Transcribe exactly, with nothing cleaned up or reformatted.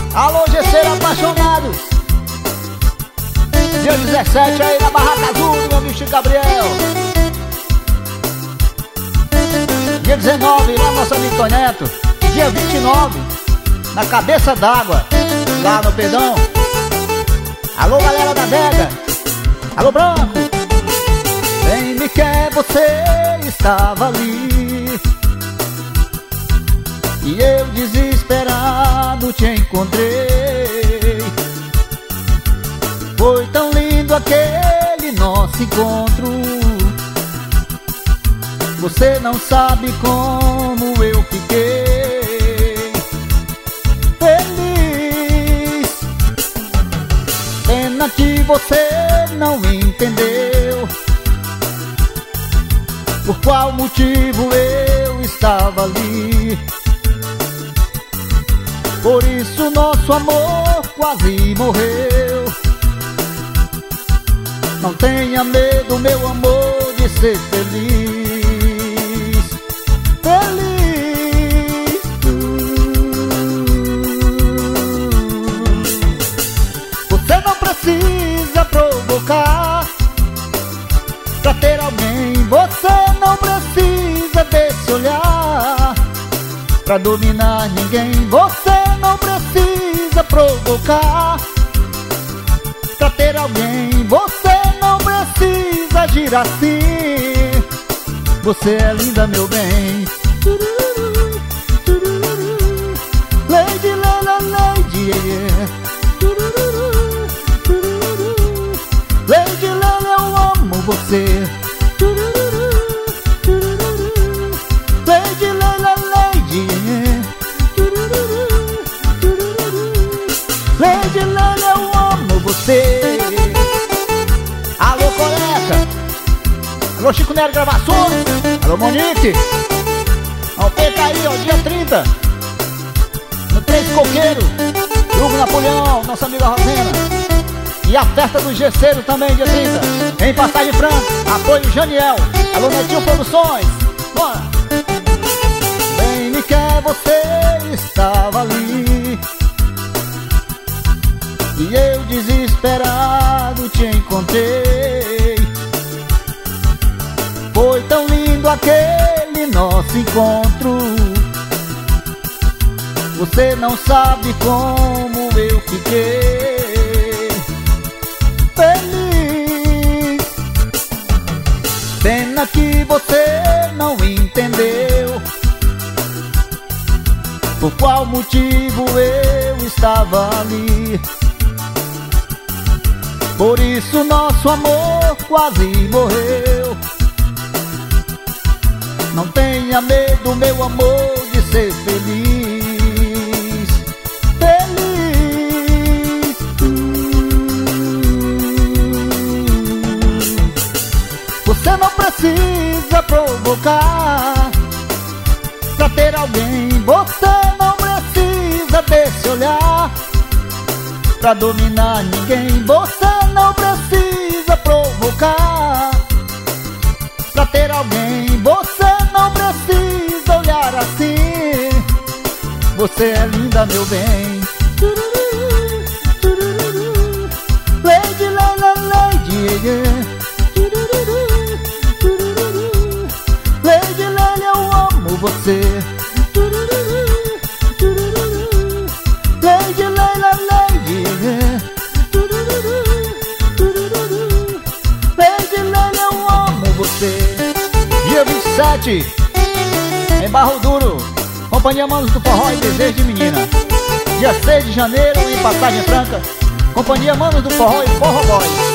Alô, gesseiro apaixonado. Dia dezessete aí na Barraca Azul, meu amigo Chico Gabriel. Dia dezenove lá no nosso amigo Toneto. Dia vinte e nove na Cabeça d'Água, lá no Pedão. Alô, galera da Vega. Alô, Branco. Quem me quer, você estava ali, e eu desesperado te encontrei. Foi tão lindo aquele nosso encontro. Você não sabe como eu fiquei feliz. Pena que você não entendeu por qual motivo eu estava ali. Por isso nosso amor quase morreu. Não tenha medo, meu amor, de ser feliz. Feliz. Você não precisa provocar pra ter alguém. Você não precisa desse olhar pra dominar ninguém. Você não precisa provocar pra ter alguém. Você não precisa agir assim. Você é linda, meu bem. Lady, Lela, Lady, yeah. Lady Lela, eu amo você. Lady Lela, Lady, yeah. Lady Lela, eu amo você. Alô, Coleca. Alô, Chico Nero Gravações. Alô, Monique. Ao P K I, ó, dia trinta no Três Coqueiro, Hugo Napoleão, nossa amiga Rosena. E a festa do gesseiro também, dia trinta, em Passagem Franca. Apoio Janiel. Alô, Netinho Produções. Bora. Bem me quer, você estava ali, e eu desesperado te encontrei. Foi tão lindo aquele nosso encontro. Você não sabe como eu fiquei feliz. Pena que você não entendeu por qual motivo eu estava ali. Por isso nosso amor quase morreu. Não tenha medo, meu amor, de ser feliz. Feliz. Você não precisa provocar pra ter alguém. Você não precisa desse olhar pra dominar ninguém. Você não precisa provocar pra ter alguém. Você não precisa olhar assim. Você é linda, meu bem. Lady, Lela, Lady, yeah. Lady Lela, eu amo você. Lady Lela, Lady, yeah. Lady Lela, eu amo você. Dia vinte e sete em Barro Duro, Companhia Manos do Forró e Desejo de Menina. Dia seis de janeiro em Passagem Franca, Companhia Manos do Forró e Forró Boys.